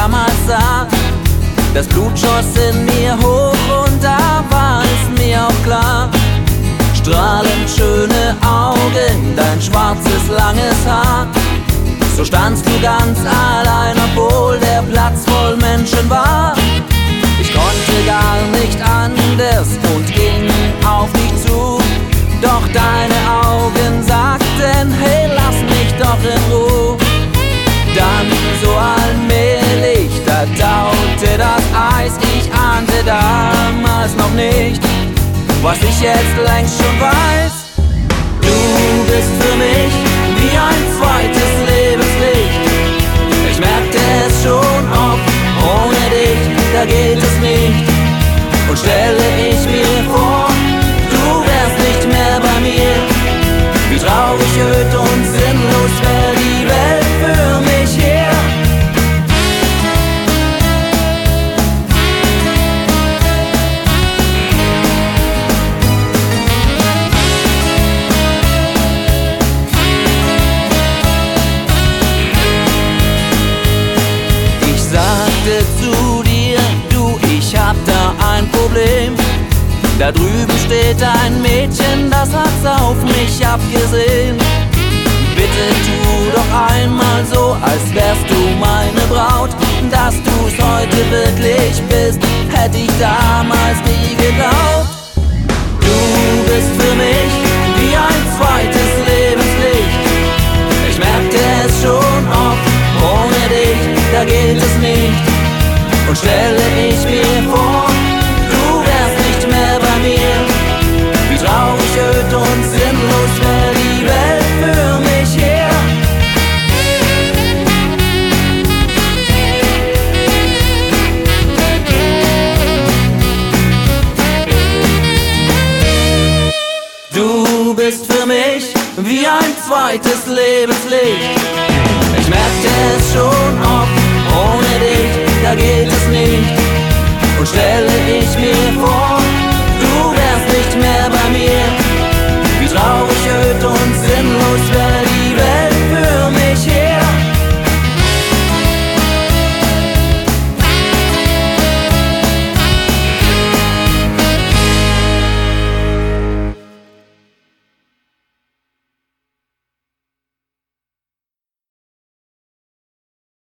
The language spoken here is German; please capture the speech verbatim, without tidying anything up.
damals sah. Das Blut schoss in mir hoch und da war es mir auch klar. Strahlend schöne Augen, dein schwarzes langes Haar. So standst du ganz allein, obwohl der Platz voll Menschen war. Ich konnte gar nicht anders und ging auf dich zu. Doch deine Augen sagten, hey, lass mich doch in Ruhe. Dann so allmählich, da taute das Eis. Ich ahnte damals noch nicht, was ich jetzt längst schon weiß. Du bist für mich wie ein zweites Lebenslicht. Ich merkte es schon oft, ohne dich, da geht es nicht. Und stelle ich mir vor, du wärst nicht mehr bei mir. Wie traurig, öd und sinnlos wär die Welt für mich hier. Ich sagte zu dir, du, ich hab da ein Problem. Da drüben steht ein Mädchen, das hat's auf mich abgesehen. Bitte tu doch einmal so, als wärst du meine Braut. Dass du's heute wirklich bist, hätte ich damals nie geglaubt. Du bist für mich wie ein zweites Lebenslicht. Ich merkte es schon oft, ohne dich, da geht es nicht. Und stelle ich mir vor, du wärst nicht mehr bei mir. Wie traurig, öd und sinnlos wär die Welt für mich hier. Du bist für mich wie ein zweites Lebenslicht. Ich merkte es schon oft, ohne dich, da geht es nicht. Und stelle ich mir vor, du wärst nicht mehr bei mir. Wie traurig, öd und sinnlos wär